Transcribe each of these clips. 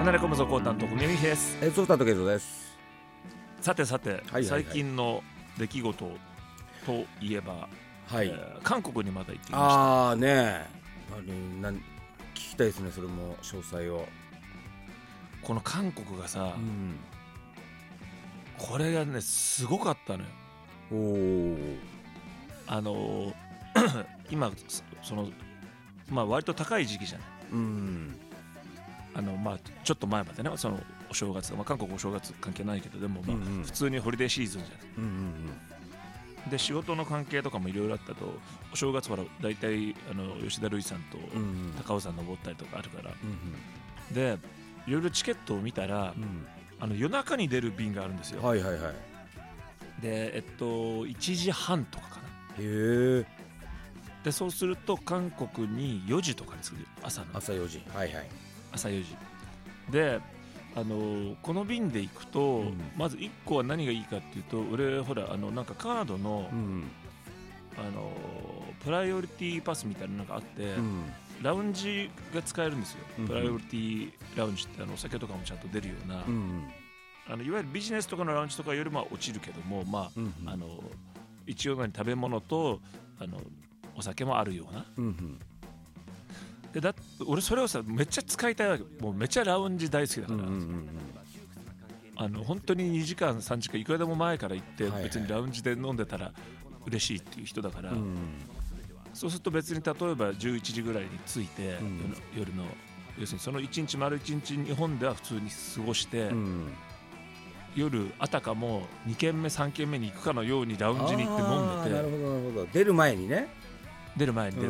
離れ込むぞコータンと小宮です。 そうたとけぞです。 さてさて、 はいはいはい、 最近の出来事といえば、 はい、 韓国にまだ行ってきました。 あーね聞きたいですね、それも詳細を。 この韓国がさ、 うん、 これがねすごかったのよ。今その割と高い時期じゃない。 うん、 ちょっと前までね、そのお正月、韓国お正月関係ないけど、でも普通にホリデーシーズンじゃない。 うんうんうん、 で仕事の関係とかもいろいろあったと、お正月はだいたい吉田類さんと高尾山登ったりとかあるから、でいろいろチケットを見たら、夜中に出る便があるんですよ。 はいはいはい。 で1時半とかかな。 へえ。 でそうすると韓国に4時とかに着く。朝 4時、はいはい。 朝4時で、この便で行くと、まず1個は何がいいかっていうと、俺ほらなんかカードの、プライオリティパスみたいなのがあって、ラウンジが使えるんですよ。プライオリティラウンジってお酒とかもちゃんと出るような、いわゆるビジネスとかのラウンジとかよりも落ちるけども、一応食べ物とお酒もあるような、で俺それをさめっちゃ使いたいわけ。もうめっちゃラウンジ大好きだから、本当に2時間3時間いくらでも前から行って、別にラウンジで飲んでたら嬉しいっていう人だから、そうすると別に例えば11時ぐらいに着いて、夜の要するにその1日丸1日日本では普通に過ごして、夜あたかも2軒目3軒目に行くかのようにラウンジに行って飲んでて。 なるほどなるほど。出る前に出る前に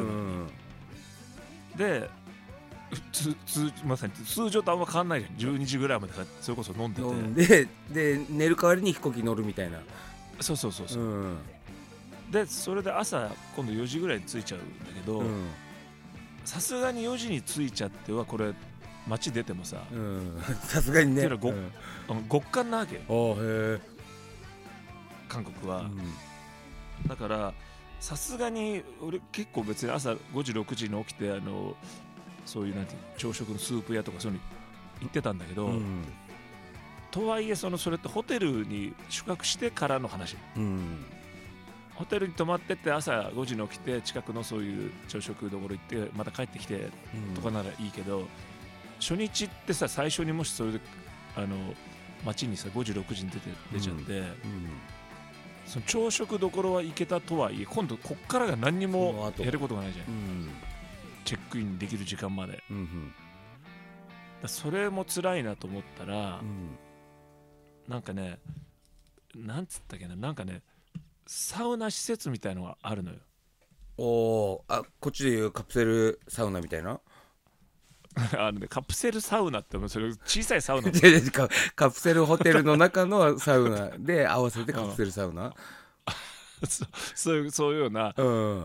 でまさに通常とあんま変わんないじゃん。12時ぐらいまでそれこそ飲んでて、 で寝る代わりに飛行機乗るみたいな。 そう、でそれで朝今度4時ぐらいに着いちゃうんだけど、さすがに4時に着いちゃってはこれ街出てもさ、 さすがにね、 極寒なわけよ、 へ韓国は、だからさすがに俺結構別に朝5時6時に起きてそういうなんていう朝食のスープ屋とかそういうの行ってたんだけど、とはいえそれってホテルに宿泊してからの話、ホテルに泊まってって朝5時に起きて近くのそういう朝食どころ行ってまた帰ってきてとかならいいけど、初日ってさ最初にもしそれで街にさ5時6時に出ちゃって、その朝食どころは行けたとはいえ、今度こっからが何にもやることがないじゃん、チェックインできる時間まで、それも辛いなと思ったら、なんかね、なんつったっけな、なんかねサウナ施設みたいのがあるのよ。 こっちでいうカプセルサウナみたいなカプセルサウナってそれ小さいサウナカプセルホテルの中のサウナで合わせてカプセルサウナそういうような、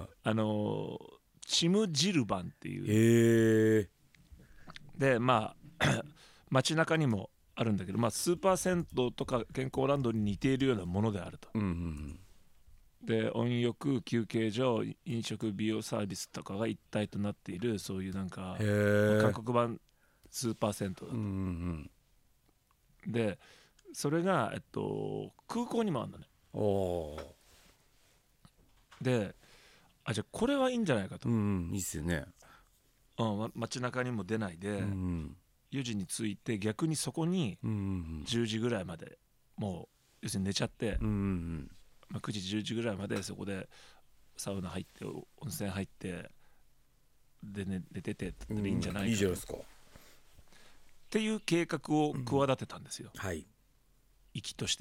チムジルバンっていう、で街中にもあるんだけど、スーパー銭湯とか健康ランドに似ているようなものであると、で温浴休憩所飲食美容サービスとかが一体となっている、そういうなんか韓国版スーパー銭湯だと、でそれが、空港にもあるのね。でじゃあこれはいいんじゃないかと、いいっすよね。 街中にも出ないで、4時に着いて逆にそこに10時ぐらいまでもう要するに寝ちゃって、9時10時ぐらいまでそこでサウナ入って温泉入ってで、寝ててっていいんじゃないかと、 いいじゃないですかっていう計画を企てたんですよ、行きとして、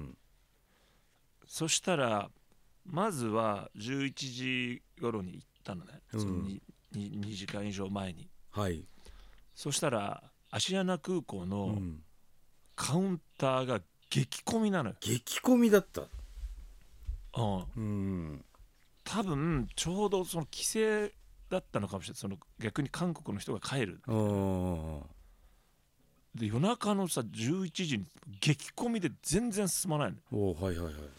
そしたらまずは11時頃に行ったのね、その 2時間以上前に、そしたらアシアナ空港のカウンターが激混みなのよ。 激混みだった。 多分ちょうどその帰省だったのかもしれない。逆に韓国の人が帰るで、夜中のさ11時に激混みで全然進まないの。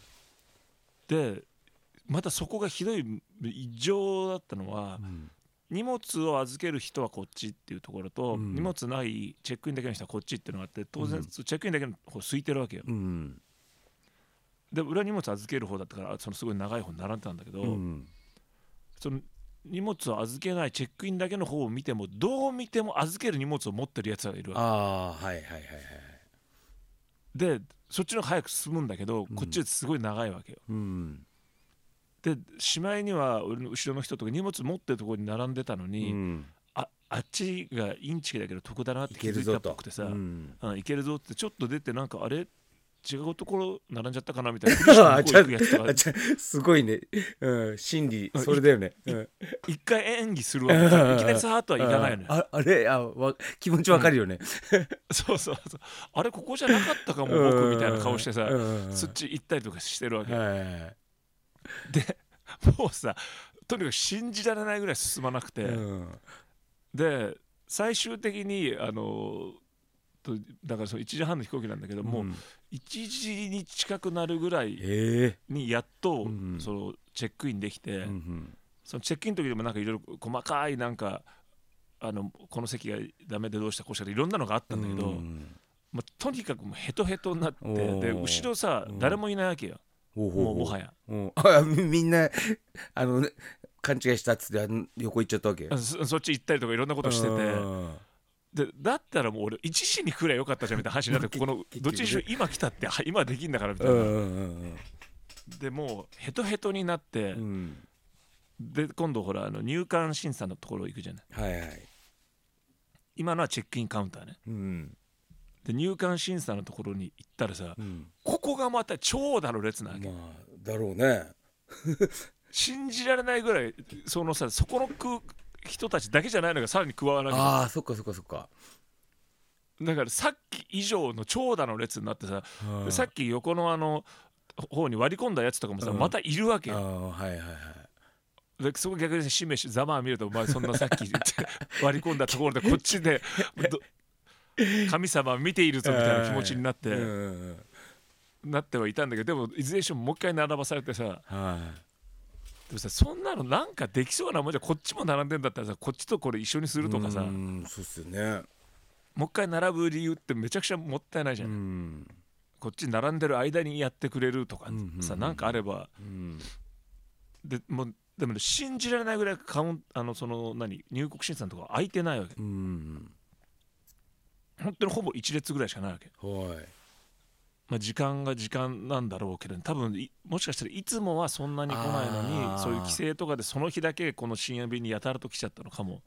でまたそこがひどい異常だったのは、 荷物を預ける人はこっちっていうところと、荷物ないチェックインだけの人はこっちっていうのがあって、当然チェックインだけの方空いてるわけよ。で裏荷物預ける方だったからそのすごい長い方に並んでたんだけど、その荷物を預けないチェックインだけの方を見てもどう見ても預ける荷物を持ってるやつがいるわけ。でそっちの方が早く進むんだけど、こっちですごい長いわけよ。でしまいには俺の後ろの人とか荷物持ってるところに並んでたのに、あっちがインチキだけど得だなって気づいたっぽくてさ、いけるぞってちょっと出て、なんかあれ違うところ並んじゃったかなみたいなすごいね、心理それだよね。 一回演技するわけさ、いきなりさーっとはいかないのよ。 あれ気持ちわかるよね。 そうそうそう、あれここじゃなかったかも僕みたいな顔してさ、そっち行ったりとかしてるわけ。でもうさ、とにかく信じられないぐらい進まなくて、で最終的にだからその1時半の飛行機なんだけど、もう1時に近くなるぐらいにやっとそのチェックインできて、そのチェックインの時でもなんかいろいろ細かいなんかこの席がダメでどうしたこうしたいろんなのがあったんだけど、とにかくもうヘトヘトになって、で後ろさ誰もいないわけよ。もはやみんな勘違いしたっつって横行っちゃったわけ。 そっち行ったりとかいろんなことしてて、でだったらもう俺1時に来ればよかったじゃんみたいな話になって、このどっちにしろ今来たって今できんだからみたいな。でもうヘトヘトになって、で今度ほら入管審査のところ行くじゃない。今のはチェックインカウンターね。で入管審査のところに行ったらさ、ここがまた長蛇の列なわけ。 だろうね。 信じられないぐらいそこの人たちだけじゃないのがさらに加わらなきゃ。 そっかそっかそっか。 だからさっき以上の長蛇の列になってさ、さっき横の方に割り込んだやつとかもさ、またいるわけよ。でそこ逆にしめしざまあ見ると、そんなさっき割り込んだところでこっちで神様見ているぞみたいな気持ちになってはいたんだけど、でもいずれにしてももう一回並ばされてさ、でもさ、そんなのなんかできそうなもんじゃ、こっちも並んでんだったらさ、こっちとこれ一緒にするとかさ、 そうっすよね。 もう一回並ぶ理由ってめちゃくちゃもったいないじゃん。こっち並んでる間にやってくれるとかさ、なんかあれば。でもでも、ね、信じられないぐらい入国審査のところ空いてないわけ。本当にほぼ1列ぐらいしかないわけ。時間が時間なんだろうけど、多分もしかしたらいつもはそんなに来ないのに、そういう規制とかでその日だけこの深夜便にやたらと来ちゃったのかも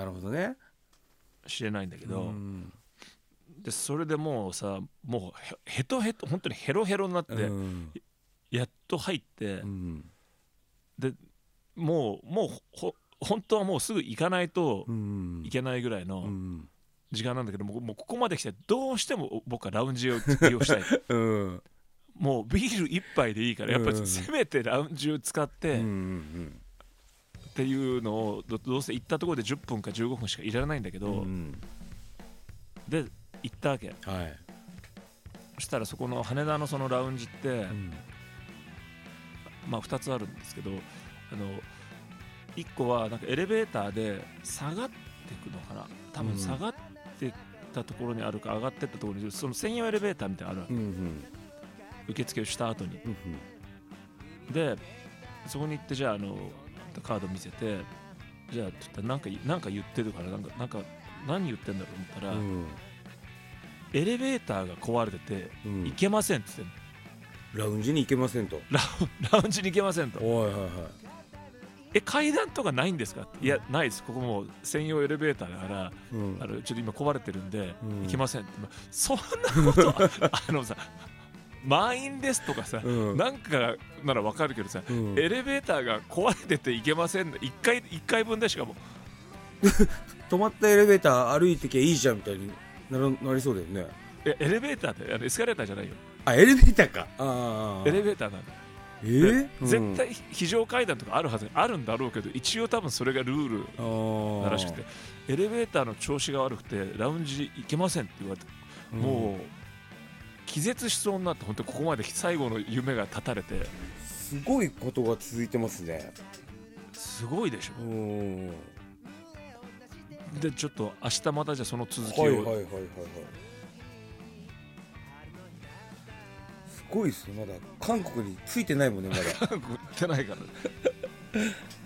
しれないんだけど、でそれでもうさ、もうヘトヘト、本当にヘロヘロになって、やっと入って、でもう本当はもうすぐ行かないといけないぐらいの時間なんだけど、もうここまで来てどうしても僕はラウンジを利用したい。もうビール1杯でいいから、やっぱりせめてラウンジを使ってっていうのを、どうせ行ったところで10分か15分しかいらないんだけど、で行ったわけ。そしたらそこの羽田のそのラウンジって、2つあるんですけど、1個はなんかエレベーターで下がっていくのかな、多分下がっていったところにあるか上がっていったところにその専用エレベーターみたいなのあるわけ。受付をした後に、でそこに行って、じゃあカード見せて、じゃあって言ったらなんか言ってるから、なんか何言ってんだろうと思ったら、エレベーターが壊れてて行けませんって言ってんの。 ラウンジに行けませんと。 ラウンジに行けませんと。階段とかないんですかって。いやないです、ここもう専用エレベーターだから、ちょっと今壊れてるんで行けませんって。そんなことさ満員ですとかさ、なんかならわかるけどさ、エレベーターが壊れてて行けません、1回分でしかも止まったエレベーター歩いてきゃいいじゃんみたいになりそうだよね。 エレベーターってエスカレーターじゃないよ。 エレベーターか。 エレベーターなんだ。絶対非常階段とかあるはず、あるんだろうけど、一応多分それがルールならしくて、エレベーターの調子が悪くてラウンジ行けませんって言われて、もう気絶しそうになって、本当にここまで最後の夢が絶たれて。 すごいことが続いてますね。 すごいでしょ。 でちょっと明日またじゃあその続きを、 はいはいはいはいはい。すごいですね。まだ韓国に着いてないもんね、まだ。 韓国行ってないから